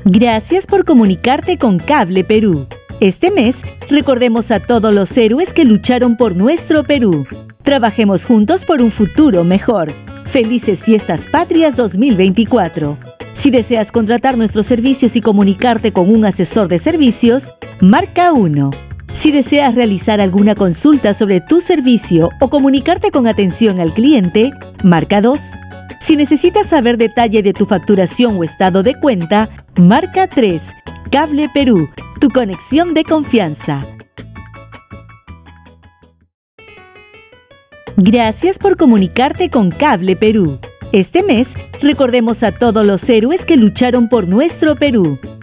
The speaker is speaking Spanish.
Gracias por comunicarte con Cable Perú. Este mes, recordemos a todos los héroes que lucharon por nuestro Perú. Trabajemos juntos por un futuro mejor. Felices Fiestas Patrias 2024. Si deseas contratar nuestros servicios y comunicarte con un asesor de servicios, marca 1. Si deseas realizar alguna consulta sobre tu servicio o comunicarte con atención al cliente, marca 2. Si necesitas saber detalle de tu facturación o estado de cuenta, marca 3. Cable Perú, tu conexión de confianza. Gracias por comunicarte con Cable Perú. Este mes, recordemos a todos los héroes que lucharon por nuestro Perú.